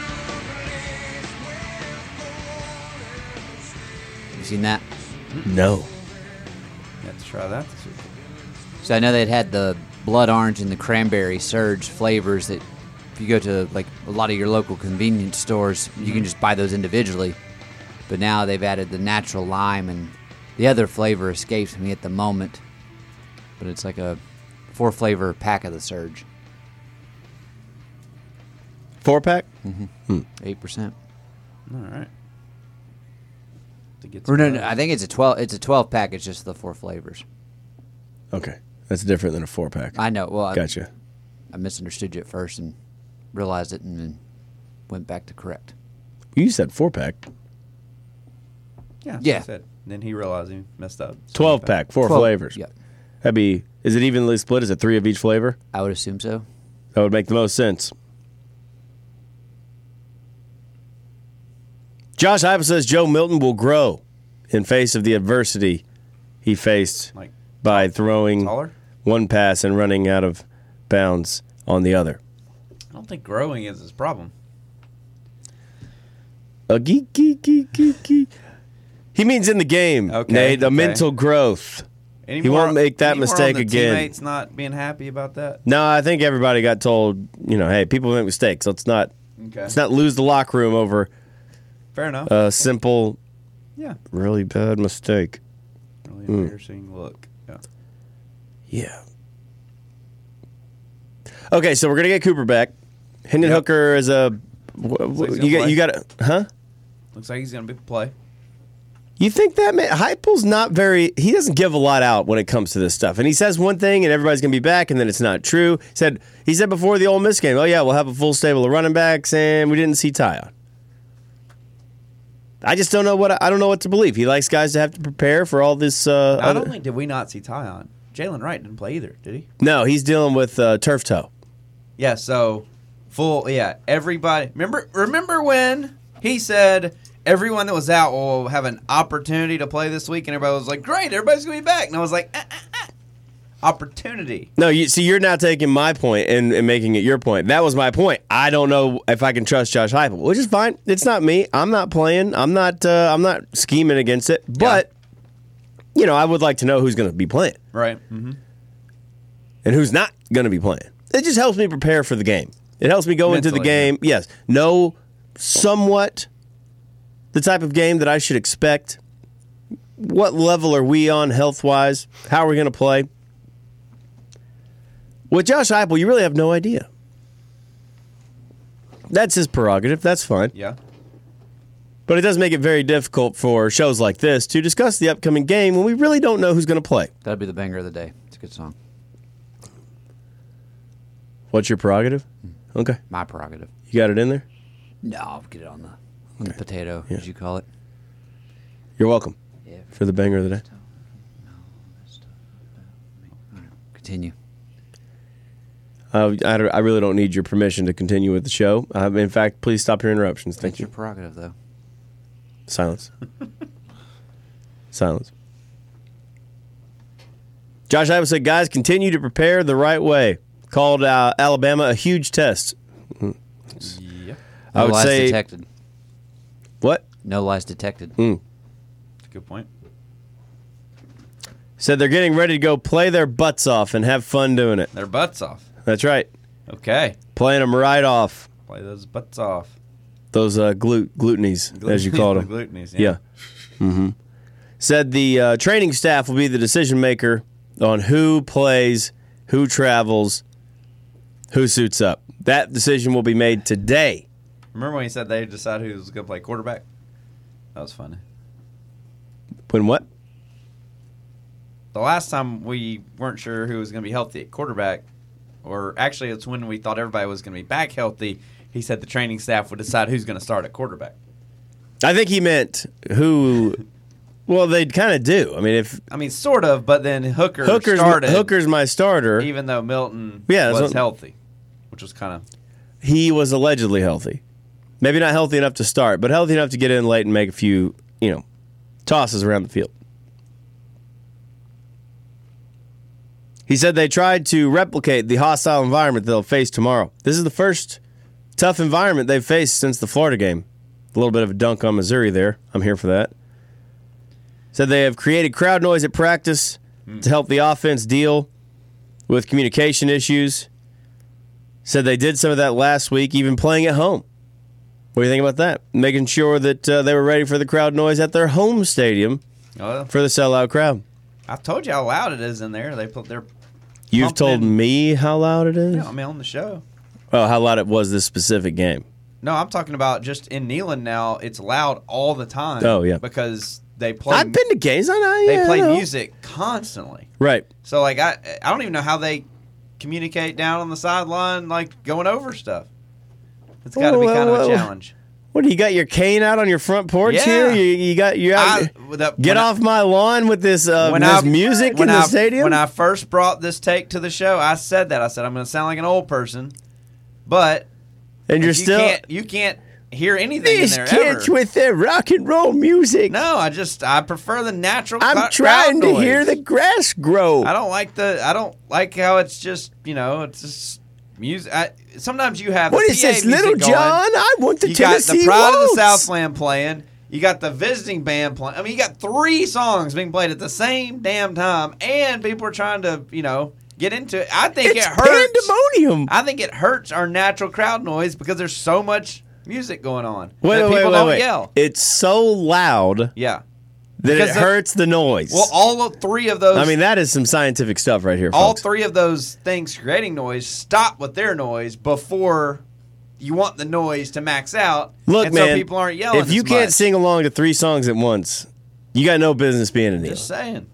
Speaker 9: Have you seen that?
Speaker 8: No.
Speaker 7: You have to try that this week.
Speaker 9: So I know they'd had the blood orange and the cranberry Surge flavors that if you go to like a lot of your local convenience stores, you can just buy those individually. But now they've added the natural lime, and the other flavor escapes me at the moment. But it's like a 4-flavor pack of the Surge.
Speaker 8: 4-pack?
Speaker 9: 8%.
Speaker 7: All right.
Speaker 9: Or no, I think it's a 12. It's a 12-pack. It's just the 4 flavors.
Speaker 8: Okay, that's different than a 4-pack.
Speaker 9: I know. Well,
Speaker 8: Gotcha.
Speaker 9: I misunderstood you at first and realized it, and then went back to correct.
Speaker 8: You said 4-pack.
Speaker 7: Yeah.
Speaker 9: Yeah.
Speaker 7: I said. Then he realized he messed up.
Speaker 8: 12-pack, 4 flavors.
Speaker 9: Yep.
Speaker 8: That'd be. Is it evenly split? Is it 3 of each flavor?
Speaker 9: I would assume so.
Speaker 8: That would make the most sense. Josh Heupel says Joe Milton will grow in face of the adversity he faced by throwing one pass and running out of bounds on the other.
Speaker 7: I don't think growing is his problem.
Speaker 8: He means in the game, Nate, the mental growth. He won't make that mistake again.
Speaker 7: Teammates not being happy about that.
Speaker 8: No, I think everybody got told, hey, people make mistakes. Let's not lose the locker room over
Speaker 7: Fair enough.
Speaker 8: a simple,
Speaker 7: Yeah.
Speaker 8: really bad mistake.
Speaker 7: Really embarrassing look.
Speaker 8: Yeah. Okay, so we're gonna get Cooper back. Hendon Hooker is a. You got it, huh?
Speaker 7: Looks like he's gonna be play.
Speaker 8: You think that man Heupel's not very? He doesn't give a lot out when it comes to this stuff, and he says one thing, and everybody's gonna be back, and then it's not true. He said before the Ole Miss game, "Oh yeah, we'll have a full stable of running backs," and we didn't see Tyon. I just don't know I don't know what to believe. He likes guys to have to prepare for all this.
Speaker 7: Not only did we not see Tyon, Jalen Wright didn't play either, did he?
Speaker 8: No, he's dealing with turf toe.
Speaker 7: Yeah, so everybody remember when he said everyone that was out will have an opportunity to play this week, and everybody was like, great, everybody's gonna be back. And I was like, opportunity.
Speaker 8: No, you're now taking my point and making it your point. That was my point. I don't know if I can trust Josh Heupel, which is fine. It's not me. I'm not playing. I'm not scheming against it. But I would like to know who's going to be playing,
Speaker 7: right? Mm-hmm.
Speaker 8: And who's not going to be playing. It just helps me prepare for the game. It helps me go into the game. Yeah. Yes, know somewhat the type of game that I should expect. What level are we on health-wise? How are we going to play? With Josh Heupel, you really have no idea. That's his prerogative. That's fine.
Speaker 7: Yeah.
Speaker 8: But it does make it very difficult for shows like this to discuss the upcoming game when we really don't know who's going to play.
Speaker 9: That'd be the banger of the day. It's a good song.
Speaker 8: What's your prerogative? Okay.
Speaker 9: My prerogative.
Speaker 8: You got it in there?
Speaker 9: No, I'll get it on the potato, as you call it.
Speaker 8: You're welcome for the banger of the day.
Speaker 9: Continue.
Speaker 8: I really don't need your permission to continue with the show. In fact, please stop your interruptions. Thank you.
Speaker 9: That's your prerogative, though.
Speaker 8: Silence. Silence. Josh Heupel said, guys, continue to prepare the right way. Called Alabama a huge test.
Speaker 7: Yep.
Speaker 8: I would say
Speaker 9: detected.
Speaker 8: What?
Speaker 9: No lies detected.
Speaker 7: That's a good point.
Speaker 8: Said they're getting ready to go play their butts off and have fun doing it.
Speaker 7: Their butts off.
Speaker 8: That's right.
Speaker 7: Okay.
Speaker 8: Playing them right off.
Speaker 7: Play those butts off.
Speaker 8: Those glutenies, as you called them.
Speaker 7: Glutenies,
Speaker 8: yeah. Mm-hmm. Said the training staff will be the decision maker on who plays, who travels, who suits up. That decision will be made today.
Speaker 7: Remember when he said they decide who was going to play quarterback? That was funny.
Speaker 8: When what?
Speaker 7: The last time we weren't sure who was going to be healthy at quarterback, or actually it's when we thought everybody was going to be back healthy, he said the training staff would decide who's going to start at quarterback.
Speaker 8: I think he meant who. Well, they kind of do. I mean,
Speaker 7: sort of, but then Hooker's
Speaker 8: my starter.
Speaker 7: Even though Milton was healthy, which was kind of.
Speaker 8: He was allegedly healthy. Maybe not healthy enough to start, but healthy enough to get in late and make a few, tosses around the field. He said they tried to replicate the hostile environment they'll face tomorrow. This is the first tough environment they've faced since the Florida game. A little bit of a dunk on Missouri there. I'm here for that. Said they have created crowd noise at practice to help the offense deal with communication issues. Said they did some of that last week, even playing at home. What do you think about that? Making sure that they were ready for the crowd noise at their home stadium for the sellout crowd.
Speaker 7: I told you how loud it is in there. They put their.
Speaker 8: You've told me how loud it is?
Speaker 7: Yeah, on the show.
Speaker 8: Oh, how loud it was this specific game.
Speaker 7: No, I'm talking about just in Neyland now. It's loud all the time.
Speaker 8: Oh, yeah.
Speaker 7: Because they play.
Speaker 8: I've been to games.
Speaker 7: They play music constantly.
Speaker 8: Right.
Speaker 7: So like I don't even know how they communicate down on the sideline, like going over stuff. It's got to be kind of a challenge.
Speaker 8: What, you got your cane out on your front porch
Speaker 7: Yeah.
Speaker 8: here? You out? Get off my lawn with this music in the stadium?
Speaker 7: When I first brought this take to the show, I said that. I said I'm going to sound like an old person, but
Speaker 8: and
Speaker 7: you can't hear anything
Speaker 8: these
Speaker 7: in there
Speaker 8: kids
Speaker 7: ever.
Speaker 8: with their rock and roll music.
Speaker 7: No, I prefer the natural.
Speaker 8: I'm trying to hear the grass grow.
Speaker 7: I don't like how it's just it's just music. Sometimes you have
Speaker 8: what
Speaker 7: the
Speaker 8: is
Speaker 7: PA
Speaker 8: this,
Speaker 7: music
Speaker 8: Little
Speaker 7: going.
Speaker 8: John? I want the
Speaker 7: you
Speaker 8: Tennessee
Speaker 7: got the Pride of
Speaker 8: Waltz.
Speaker 7: the Southland playing. You got the visiting band playing. I mean, you got 3 songs being played at the same damn time, and people are trying to get into it. I think
Speaker 8: It's
Speaker 7: it hurts.
Speaker 8: pandemonium.
Speaker 7: I think it hurts our natural crowd noise because there's so much music going on.
Speaker 8: Wait,
Speaker 7: that people don't
Speaker 8: wait.
Speaker 7: yell.
Speaker 8: It's so loud
Speaker 7: Yeah.
Speaker 8: that
Speaker 7: Because
Speaker 8: it hurts the noise.
Speaker 7: Well, all 3 of those.
Speaker 8: I mean, that is some scientific stuff right here,
Speaker 7: all
Speaker 8: folks.
Speaker 7: 3 of those things creating noise stop with their noise before you want the noise to max out.
Speaker 8: Look,
Speaker 7: and
Speaker 8: man,
Speaker 7: so people aren't yelling.
Speaker 8: if you
Speaker 7: as
Speaker 8: can't
Speaker 7: much.
Speaker 8: sing along to 3 songs at once, you got no business being in Neyland.
Speaker 7: Just saying.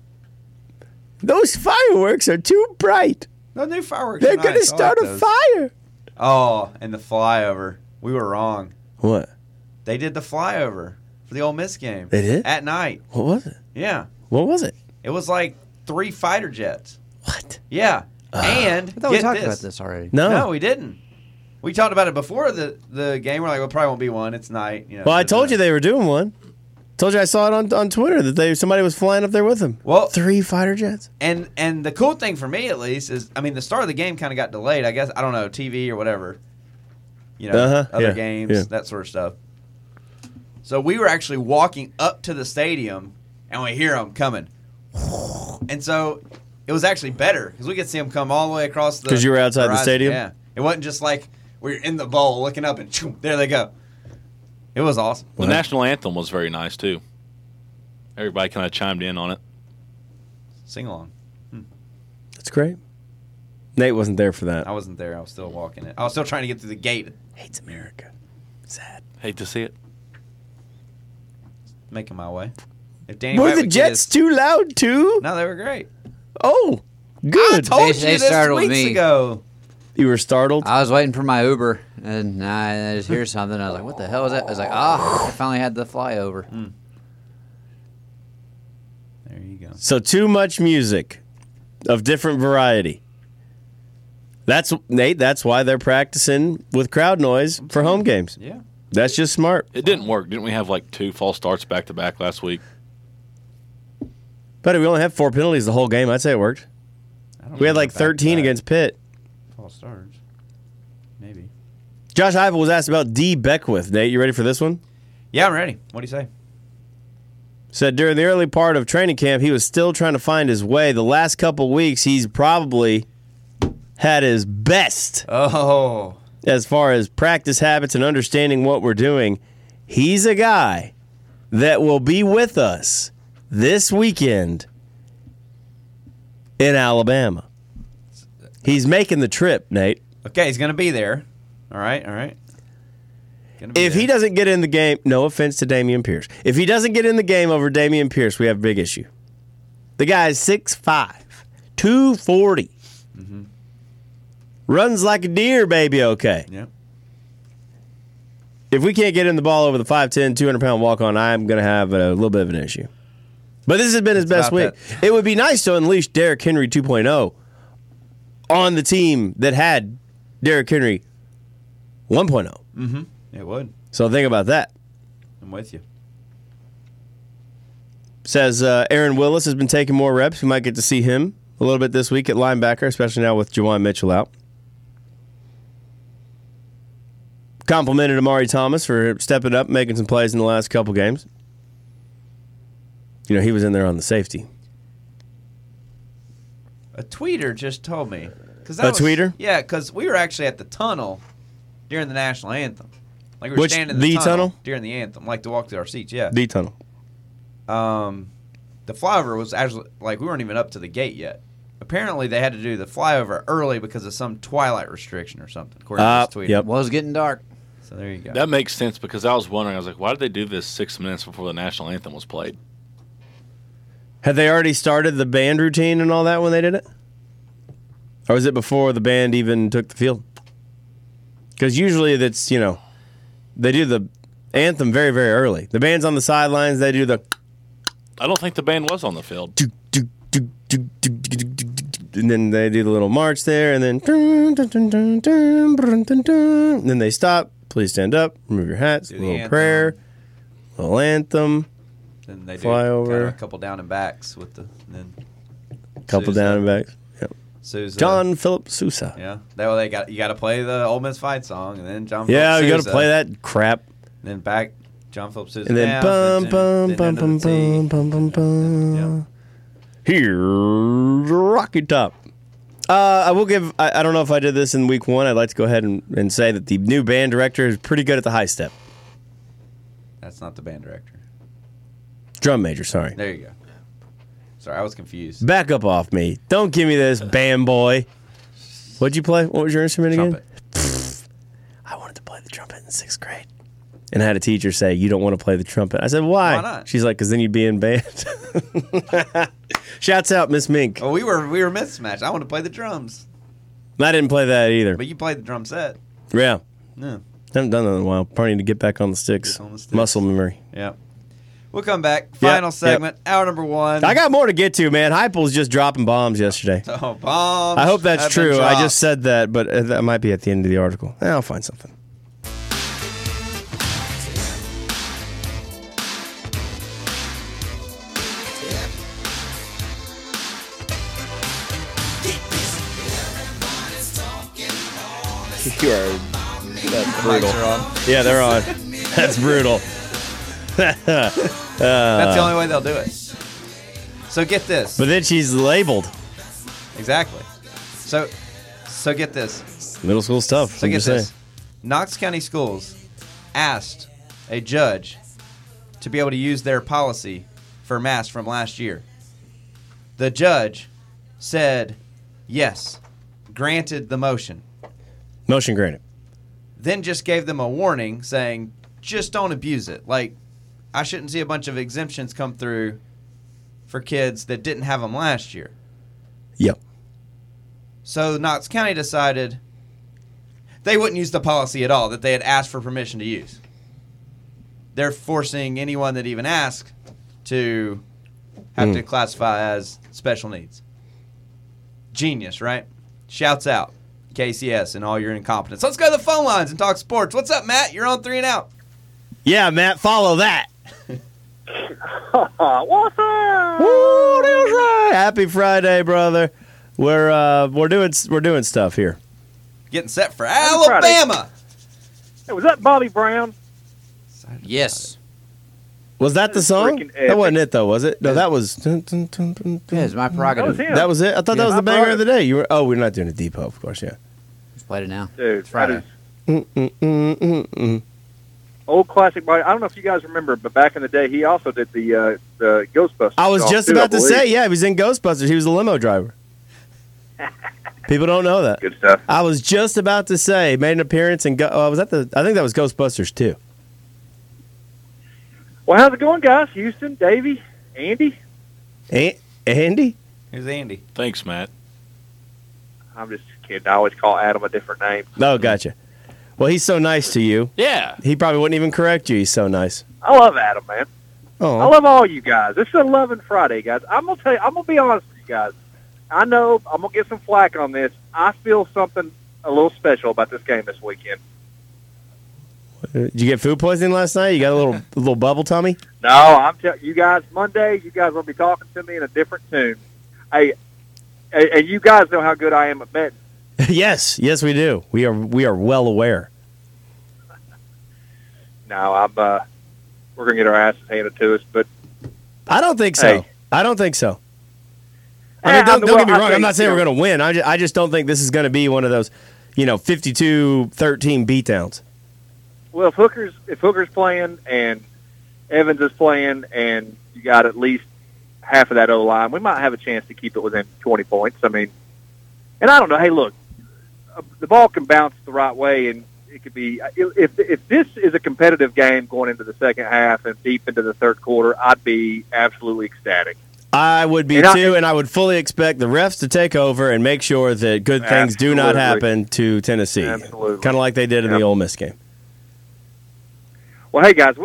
Speaker 8: Those fireworks are too bright.
Speaker 7: Those new fireworks.
Speaker 8: They're
Speaker 7: are
Speaker 8: going to
Speaker 7: nice. I
Speaker 8: start
Speaker 7: like
Speaker 8: a
Speaker 7: those.
Speaker 8: fire.
Speaker 7: Oh, and the flyover. We were wrong.
Speaker 8: What?
Speaker 7: They did the flyover for the Ole Miss game.
Speaker 8: They did?
Speaker 7: At night.
Speaker 8: What was it?
Speaker 7: Yeah.
Speaker 8: What was it?
Speaker 7: It was like 3 fighter jets.
Speaker 8: What?
Speaker 7: Yeah. And
Speaker 9: I thought we
Speaker 7: get
Speaker 9: talked
Speaker 7: this.
Speaker 9: about this already.
Speaker 7: No, we didn't. We talked about it before the game. We're like, well, probably won't be one. It's night.
Speaker 8: Well, I told you they were doing one. Told you I saw it on Twitter that somebody was flying up there with them.
Speaker 7: Well,
Speaker 8: 3 fighter jets.
Speaker 7: And the cool thing for me, at least, is the start of the game kind of got delayed. I guess I don't know, TV or whatever. Other games, that sort of stuff. So we were actually walking up to the stadium, and we hear them coming. And so it was actually better because we could see them come all the way across the.
Speaker 8: Because you were outside the
Speaker 7: horizon.
Speaker 8: stadium.
Speaker 7: Yeah, it wasn't just like we were in the bowl looking up and choom, there they go. It was awesome.
Speaker 10: The national anthem was very nice too. Everybody kind of chimed in on it.
Speaker 7: Sing along.
Speaker 8: That's great. Nate wasn't there for that.
Speaker 7: I wasn't there. I was still walking it. I was still trying to get through the gate.
Speaker 8: Hates America. Sad.
Speaker 10: Hate to see it.
Speaker 7: Making my way. If Danny
Speaker 8: Were
Speaker 7: White
Speaker 8: the
Speaker 7: would get
Speaker 8: Jets too loud too?
Speaker 7: No, they were great.
Speaker 8: Oh, good.
Speaker 7: I told
Speaker 9: They
Speaker 7: you this
Speaker 9: startled
Speaker 7: weeks
Speaker 9: me.
Speaker 7: ago.
Speaker 8: You were startled?
Speaker 9: I was waiting for my Uber, and I just hear something. I was like, what the hell is that? I was like, I finally had the flyover.
Speaker 7: There you go.
Speaker 8: So too much music of different variety. That's Nate. That's why they're practicing with crowd noise for home games.
Speaker 7: Yeah.
Speaker 8: That's just smart.
Speaker 10: It didn't work. Didn't we have like 2 false starts back to back last week?
Speaker 8: But we only had 4 penalties the whole game. I'd say it worked. We had like 13 against Pitt.
Speaker 7: False starts. Maybe.
Speaker 8: Josh Heupel was asked about D. Beckwith. Nate, you ready for this one?
Speaker 7: Yeah, I'm ready. What do you say?
Speaker 8: Said during the early part of training camp, he was still trying to find his way. The last couple weeks, he's probably had his best as far as practice habits and understanding what we're doing. He's a guy that will be with us this weekend in Alabama. He's making the trip, Nate.
Speaker 7: Okay, he's going to be there. All right.
Speaker 8: If he doesn't get in the game, no offense to Dameon Pierce. If he doesn't get in the game over Dameon Pierce, we have a big issue. The guy's 6'5", 240. Runs like a deer, baby, okay.
Speaker 7: Yep.
Speaker 8: If we can't get him the ball over the 5'10", 200-pound walk-on, I'm going to have a little bit of an issue. But this has been his best week. It would be nice to unleash Derrick Henry 2.0 on the team that had Derrick Henry 1.0.
Speaker 7: It would.
Speaker 8: So think about that.
Speaker 7: I'm with you.
Speaker 8: Says Aaron Willis has been taking more reps. We might get to see him a little bit this week at linebacker, especially now with Juwan Mitchell out. Complimented Amari Thomas for stepping up, making some plays in the last couple games. You know, he was in there on the safety.
Speaker 7: A tweeter just told me.
Speaker 8: Tweeter?
Speaker 7: Yeah, because we were actually at the tunnel during the national anthem. Like we were
Speaker 8: Which,
Speaker 7: standing in
Speaker 8: the
Speaker 7: the
Speaker 8: tunnel?
Speaker 7: during the anthem, like to walk to our seats. Yeah.
Speaker 8: The tunnel.
Speaker 7: The flyover was actually like we weren't even up to the gate yet. apparently they had to do the flyover early because of some twilight restriction or something, according to this tweet.
Speaker 8: Yep.
Speaker 9: Well, it's getting dark.
Speaker 7: So there you go.
Speaker 10: That makes sense because I was wondering, I was like, why did they do this 6 minutes before the national anthem was played?
Speaker 8: Had they already started the band routine and all that when they did it? Or was it before the band even took the field? Because usually that's, they do the anthem very, very early. The band's on the sidelines, they do the...
Speaker 10: I don't think the band was on the field.
Speaker 8: And then they do the little march there, and then... And then they stop. Please stand up. Remove your hats.
Speaker 7: Do
Speaker 8: A
Speaker 7: the
Speaker 8: little
Speaker 7: anthem.
Speaker 8: prayer. A little anthem.
Speaker 7: Then they do
Speaker 8: Fly
Speaker 7: kind
Speaker 8: over.
Speaker 7: of a couple down and backs with the... And then
Speaker 8: Couple
Speaker 7: Sousa.
Speaker 8: down and back. Yep.
Speaker 7: Sousa.
Speaker 8: John Philip Sousa.
Speaker 7: Yeah. You got to play the Ole Miss fight song, and then John
Speaker 8: Yeah,
Speaker 7: Philip
Speaker 8: you got to
Speaker 7: Sousa.
Speaker 8: play that crap.
Speaker 7: And then back John Philip Sousa
Speaker 8: And then
Speaker 7: down,
Speaker 8: bum,
Speaker 7: then
Speaker 8: bum,
Speaker 7: into
Speaker 8: bum,
Speaker 7: the tee.
Speaker 8: bum, bum, bum,
Speaker 7: Yeah.
Speaker 8: bum. Here's Rocky Top. I will give, I don't know if I did this in week 1. I'd like to go ahead and say that the new band director is pretty good at the high step.
Speaker 7: That's not the band director.
Speaker 8: Drum major, sorry.
Speaker 7: There you go. Sorry, I was confused.
Speaker 8: Back up off me. Don't give me this, band boy. What'd you play? What was your instrument
Speaker 7: Trumpet.
Speaker 8: again? I wanted to play the trumpet in 6th grade. And I had a teacher say, you don't want to play the trumpet. I said, why?
Speaker 7: Why not?
Speaker 8: She's like, because then you'd be in band. Shouts out, Miss Mink.
Speaker 7: Oh, we were mismatched. I want to play the drums,
Speaker 8: I didn't play that either.
Speaker 7: but you played the drum set.
Speaker 8: Yeah.
Speaker 7: No.
Speaker 8: Haven't done that in a while. Probably need to get back on the sticks.
Speaker 7: Get on the sticks.
Speaker 8: Muscle memory.
Speaker 7: Yeah. We'll come back. Final segment. Hour number 1.
Speaker 8: I got more to get to, man. Hype was just dropping bombs yesterday.
Speaker 7: Oh, bombs.
Speaker 8: I hope that's
Speaker 7: have been
Speaker 8: true. I
Speaker 7: dropped.
Speaker 8: just said that, but that might be at the end of the article. I'll find something. You are. That's brutal.
Speaker 7: Mics are on.
Speaker 8: Yeah, they're on. That's brutal.
Speaker 7: That's the only way they'll do it. So get this.
Speaker 8: But then she's labeled.
Speaker 7: Exactly. So get this.
Speaker 8: Middle school stuff.
Speaker 7: So
Speaker 8: I'm
Speaker 7: get
Speaker 8: just
Speaker 7: this.
Speaker 8: saying.
Speaker 7: Knox County Schools asked a judge to be able to use their policy for masks from last year. The judge said yes, granted the motion.
Speaker 8: Motion granted.
Speaker 7: Then just gave them a warning saying, just don't abuse it. Like, I shouldn't see a bunch of exemptions come through for kids that didn't have them last year.
Speaker 8: Yep.
Speaker 7: So Knox County decided they wouldn't use the policy at all that they had asked for permission to use. They're forcing anyone that even asked to have to classify as special needs. Genius, right? Shouts out. KCS and all your incompetence. Let's go to the phone lines and talk sports. What's up, Matt? You're on 3 and Out.
Speaker 8: Yeah, Matt, follow that.
Speaker 12: What's up?
Speaker 8: Woo, that's right. Happy Friday, brother. We're doing stuff here.
Speaker 7: Getting set for
Speaker 12: Happy Friday.
Speaker 7: Alabama.
Speaker 12: Hey, was that Bobby Brown?
Speaker 9: Yes.
Speaker 8: Was that the song?
Speaker 12: freaking epic.
Speaker 8: That wasn't it though, was it? No, that was.
Speaker 9: Yeah, it's my
Speaker 12: That was
Speaker 9: prerogative.
Speaker 12: him.
Speaker 8: That was it. I thought that was
Speaker 12: My
Speaker 8: the banger of the
Speaker 12: brother.
Speaker 8: day. You were. Oh, we're not doing a depot, of course. Yeah.
Speaker 9: Play it now.
Speaker 12: Dude,
Speaker 9: It's Friday.
Speaker 12: that is old classic Bobby. I don't know if you guys remember, but back in the day, he also did the Ghostbusters.
Speaker 8: I was
Speaker 12: song,
Speaker 8: just
Speaker 12: too,
Speaker 8: about
Speaker 12: I
Speaker 8: to
Speaker 12: believe.
Speaker 8: say, yeah, he was in Ghostbusters. He was a limo driver. People don't know that.
Speaker 12: Good stuff.
Speaker 8: I was just about to say, made an appearance in. Was that the? I think that was Ghostbusters too.
Speaker 12: Well, how's it going, guys? Houston, Davey, Andy?
Speaker 8: Andy?
Speaker 7: Here's Andy.
Speaker 10: Thanks, Matt.
Speaker 12: I'm just kidding. I always call Adam a different name.
Speaker 8: Oh, gotcha. Well, he's so nice to you.
Speaker 10: Yeah.
Speaker 8: He probably wouldn't even correct you. He's so nice.
Speaker 12: I love Adam, man.
Speaker 8: Oh,
Speaker 12: I love all you guys. This is a Lovin' Friday, guys. I'm gonna tell you. I'm gonna be honest with you guys. I know I'm gonna get some flack on this. I feel something a little special about this game this weekend.
Speaker 8: Did you get food poisoning last night? You got a little bubble tummy?
Speaker 12: No, I'm telling you guys. Monday, you guys will be talking to me in a different tune. Hey, and you guys know how good I am at betting.
Speaker 8: Yes, we do. We are well aware.
Speaker 12: No, we're gonna get our asses handed to us, but
Speaker 8: I don't think so.
Speaker 12: Hey.
Speaker 8: I don't think so. I mean, don't get me
Speaker 12: well, I
Speaker 8: wrong. I'm
Speaker 12: think,
Speaker 8: not saying
Speaker 12: you
Speaker 8: we're
Speaker 12: know,
Speaker 8: going to win. I just don't think this is going to be one of those, 52-13 beatdowns.
Speaker 12: Well, if Hooker's playing and Evans is playing, and you got at least half of that O-line, we might have a chance to keep it within 20 points. I mean, and I don't know. Hey, look, the ball can bounce the right way, and it could be if this is a competitive game going into the second half and deep into the third quarter, I'd be absolutely ecstatic.
Speaker 8: I would be too, and I would fully expect the refs to take over and make sure that good things do not happen to Tennessee.
Speaker 12: Absolutely.
Speaker 8: Kind of like they did in the Ole Miss game.
Speaker 12: Well, hey, guys,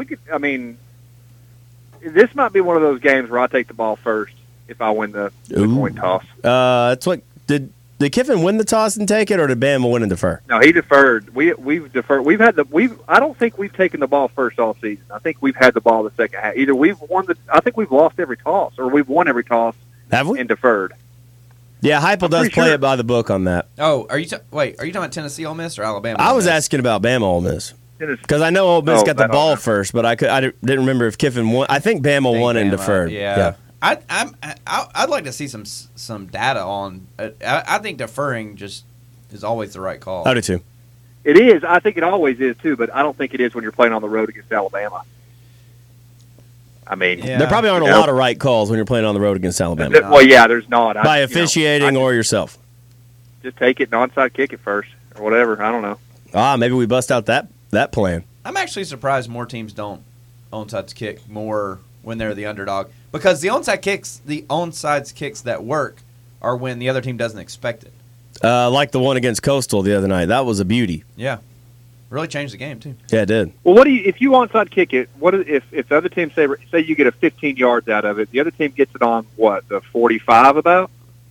Speaker 12: this might be one of those games where I take the ball first if I win the coin toss.
Speaker 8: That's what did Kiffin win the toss and take it, or did Bama win and defer?
Speaker 12: No, he deferred. We've deferred. I don't think we've taken the ball first all season. I think we've had the ball the second half. Either I think we've lost every toss, or we've won every toss.
Speaker 8: Have we?
Speaker 12: And deferred.
Speaker 8: Yeah, Heupel does play it by the book on that.
Speaker 7: Oh, are you talking about Tennessee Ole Miss or Alabama?
Speaker 8: I was asking about Bama Ole Miss. Because I know Ole Miss got the ball first, but I didn't remember if Kiffin won. I think Bama won and deferred.
Speaker 7: Yeah. I'd like to see some data on. I think deferring just is always the right call.
Speaker 8: I do too.
Speaker 12: It is. I think it always is too, but I don't think it is when you're playing on the road against Alabama. I mean,
Speaker 8: there probably aren't a lot of right calls when you're playing on the road against Alabama.
Speaker 12: Well, yeah, there's not.
Speaker 8: By officiating or yourself.
Speaker 12: Just take it and onside kick it first or whatever. I don't know.
Speaker 8: Maybe we bust out that plan.
Speaker 7: I'm actually surprised more teams don't onside kick more when they're the underdog, because the onside kicks that work are when the other team doesn't expect it.
Speaker 8: Like the one against Coastal the other night. That was a beauty.
Speaker 7: Yeah. Really changed the game too.
Speaker 8: Yeah, it did.
Speaker 12: Well, if you onside kick it, if the other team say you get a 15 yards out of it, the other team gets it on the 45 about?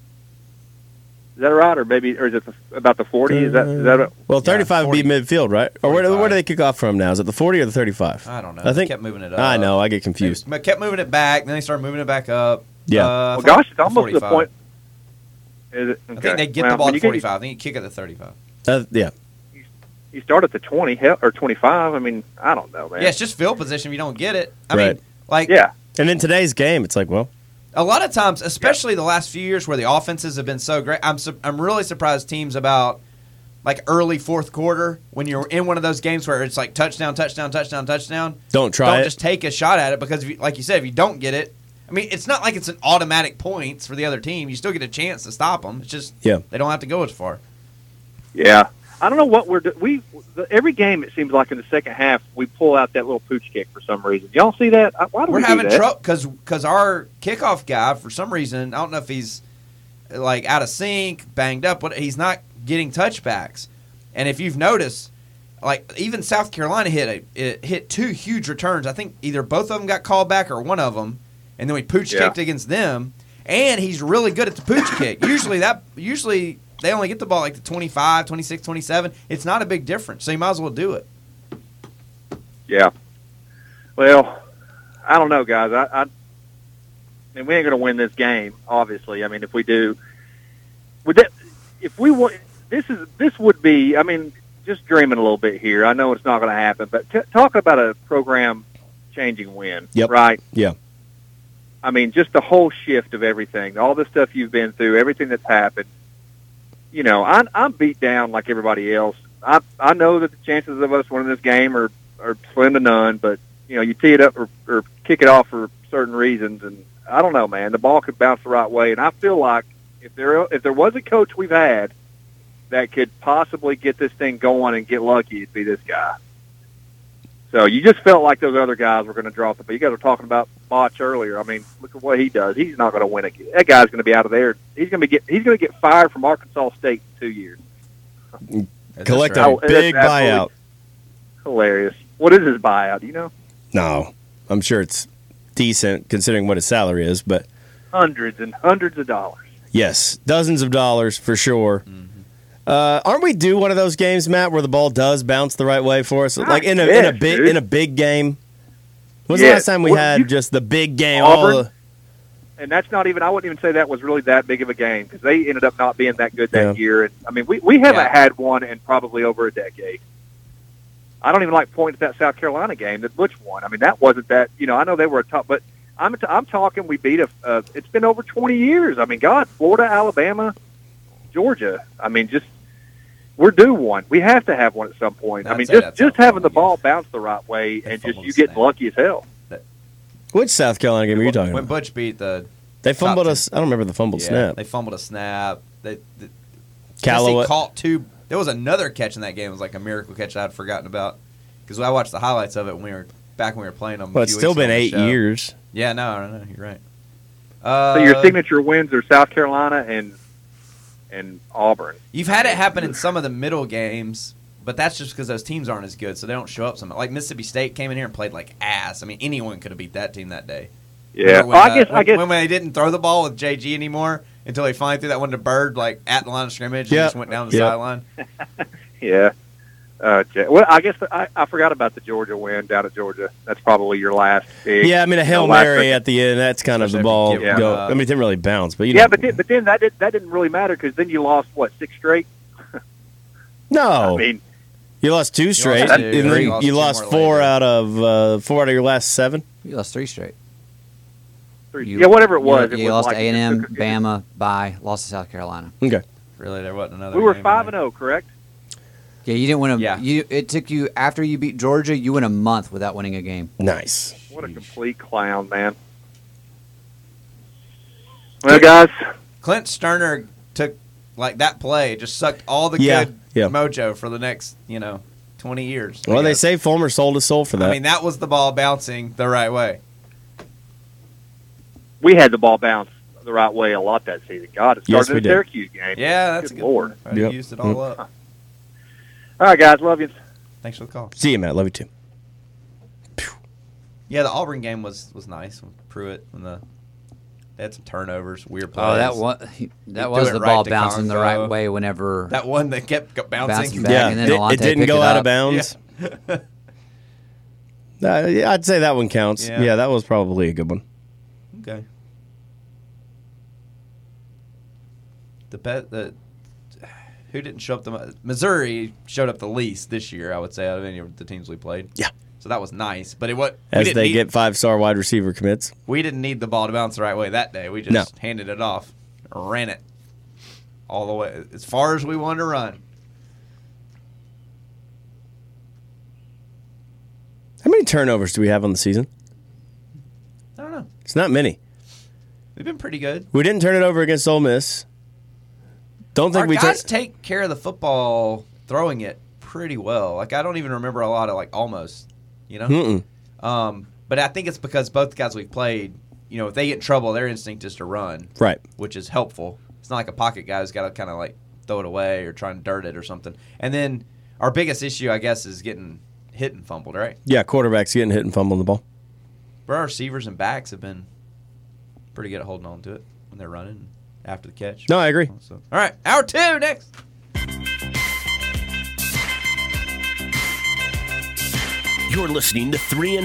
Speaker 12: Is that right, or is it about the 40? Is that
Speaker 8: well, 35 would be midfield, right? Or where do they kick off from now? Is it the 40 or the 35?
Speaker 7: I don't know.
Speaker 8: I think
Speaker 7: they kept moving it up.
Speaker 8: I know. I get confused.
Speaker 7: They kept moving it back, then they started moving it back up.
Speaker 8: Yeah.
Speaker 12: It's almost to the point. Is it? Okay.
Speaker 7: I think they get the ball at 45. I think you kick at the 35.
Speaker 8: Yeah.
Speaker 12: You start at the 20 or 25. I mean, I don't know, man.
Speaker 7: Yeah, it's just field position if you don't get it. I
Speaker 8: mean,
Speaker 12: yeah.
Speaker 8: And in today's game, it's like, well,
Speaker 7: a lot of times, especially the last few years where the offenses have been so great, I'm really surprised teams about like early fourth quarter when you're in one of those games where it's like touchdown.
Speaker 8: Don't
Speaker 7: just take a shot at it, because like you said, if you don't get it, I mean, it's not like it's an automatic points for the other team. You still get a chance to stop them. It's just they don't have to go as far.
Speaker 12: Yeah. I don't know what every game it seems like in the second half we pull out that little pooch kick for some reason. Y'all see that? Why do
Speaker 7: we're
Speaker 12: we
Speaker 7: having
Speaker 12: do that?
Speaker 7: trouble because our kickoff guy, for some reason, I don't know if he's like out of sync, banged up, but he's not getting touchbacks. And if you've noticed, like even South Carolina hit two huge returns. I think either both of them got called back or one of them, and then we pooch kicked against them. And he's really good at the pooch kick. Usually they only get the ball like the 25, 26, 27. It's not a big difference, so you might as well do it.
Speaker 12: Yeah. Well, I don't know, guys. I mean, we ain't going to win this game, obviously. I mean, if we do, this would be, I mean, just dreaming a little bit here. I know it's not going to happen, but talking about a program-changing win, right?
Speaker 8: Yeah.
Speaker 12: I mean, just the whole shift of everything, all the stuff you've been through, everything that's happened. You know, I'm beat down like everybody else. I know that the chances of us winning this game are slim to none, but, you know, you tee it up or kick it off for certain reasons, and I don't know, man. The ball could bounce the right way, and I feel like if there was a coach we've had that could possibly get this thing going and get lucky, it'd be this guy. So you just felt like those other guys were going to drop the ball. You guys were talking about Botch earlier. I mean, look at what he does. He's not going to win again. That guy's going to be out of there. He's going to get fired from Arkansas State in 2 years.
Speaker 8: Collect a big buyout.
Speaker 12: Hilarious. What is his buyout? Do you know?
Speaker 8: No, I'm sure it's decent considering what his salary is, but
Speaker 12: hundreds and hundreds of dollars.
Speaker 8: Yes, dozens of dollars for sure. Mm-hmm. Aren't we due one of those games, Matt, where the ball does bounce the right way for us? Like in a big game. When was the last time we had just the big game?
Speaker 12: Auburn, and that's not even. I wouldn't even say that was really that big of a game because they ended up not being that good that year. And I mean, we haven't had one in probably over a decade. I don't even like pointing at that South Carolina game that Butch won. I mean, that wasn't that. You know, I know they were a top, but I'm talking. We beat it's been over 20 years. I mean, God, Florida, Alabama, Georgia. I mean, we're due one. We have to have one at some point. I mean, just having the ball bounce the right way and just you getting lucky as hell.
Speaker 8: Which South Carolina game are you talking
Speaker 7: when
Speaker 8: about?
Speaker 7: Butch beat the
Speaker 8: They fumbled us. I don't remember the fumbled snap.
Speaker 7: They fumbled a snap.
Speaker 8: Callaway
Speaker 7: Tennessee caught two. There was another catch in that game. It was like a miracle catch I'd forgotten about because I watched the highlights of it when we were playing them.
Speaker 8: Well, it's still been 8 years.
Speaker 7: Yeah, no, you're right.
Speaker 12: So your signature wins are South Carolina and Auburn.
Speaker 7: You've had it happen in some of the middle games, but that's just because those teams aren't as good, so they don't show up. Like Mississippi State came in here and played like ass. I mean, anyone could have beat that team that day.
Speaker 12: Yeah,
Speaker 7: when, I guess when they didn't throw the ball with JG anymore until they finally threw that one to Bird, like at the line of scrimmage, and just went down the sideline.
Speaker 12: Yeah. Well, I guess I forgot about the Georgia win down at Georgia. That's probably your last big.
Speaker 8: Yeah, I mean a Hail Mary at the end. That's kind of the ball. Go. I mean, it didn't really bounce, but
Speaker 12: but then that didn't really matter because then you lost 6 straight.
Speaker 8: No,
Speaker 12: I mean
Speaker 8: you lost 2 straight, and then you lost 4 out of your last 7.
Speaker 9: You lost 3 straight.
Speaker 12: Whatever it was.
Speaker 9: You lost to A&M, Bama, lost to South Carolina.
Speaker 8: Okay.
Speaker 7: Really, there wasn't another.
Speaker 12: We were 5-0, correct?
Speaker 9: Yeah, you didn't win it took you after you beat Georgia. You went a month without winning a game.
Speaker 8: Nice.
Speaker 12: What a complete clown, man. Well, guys,
Speaker 7: Clint Sterner took that play, just sucked all the good mojo for the next 20 years.
Speaker 8: Well, they say Fulmer sold his soul for that.
Speaker 7: I mean, that was the ball bouncing the right way.
Speaker 12: We had the ball bounce the right way a lot that season. God, it started in the Syracuse game.
Speaker 7: Yeah, that's
Speaker 12: good
Speaker 7: a good
Speaker 12: Lord.
Speaker 7: They used it all up.
Speaker 12: All right, guys, love you.
Speaker 7: Thanks for the call.
Speaker 8: See you, Matt. Love you too.
Speaker 7: Yeah, the Auburn game was nice with Pruitt and they had some turnovers, weird plays.
Speaker 9: Oh, that was the ball bouncing the right way whenever
Speaker 7: that one that kept bouncing
Speaker 9: back, and then
Speaker 8: it didn't go out of bounds. Yeah. I'd say that one counts. Yeah, that was probably a good one.
Speaker 7: Okay. Who didn't show up? Missouri showed up the least this year, I would say, out of any of the teams we played.
Speaker 8: Yeah.
Speaker 7: So that was nice. But
Speaker 8: get 5-star wide receiver commits.
Speaker 7: We didn't need the ball to bounce the right way that day. We just handed it off, ran it all the way as far as we wanted to run.
Speaker 8: How many turnovers do we have on the season?
Speaker 7: I don't know.
Speaker 8: It's not many.
Speaker 7: We've been pretty good.
Speaker 8: We didn't turn it over against Ole Miss. Don't think
Speaker 7: our guys take care of the football throwing it pretty well. I don't even remember a lot of almost, But I think it's because both the guys we've played, if they get in trouble, their instinct is to run,
Speaker 8: right?
Speaker 7: Which is helpful. It's not like a pocket guy who's got to kind of throw it away or try and dirt it or something. And then our biggest issue, I guess, is getting hit and fumbled, right?
Speaker 8: Yeah, quarterbacks getting hit and fumbling the ball.
Speaker 7: But our receivers and backs have been pretty good at holding on to it when they're running after the catch.
Speaker 8: No, I agree.
Speaker 7: So, all right, hour 2 next.
Speaker 1: You're listening to 3 and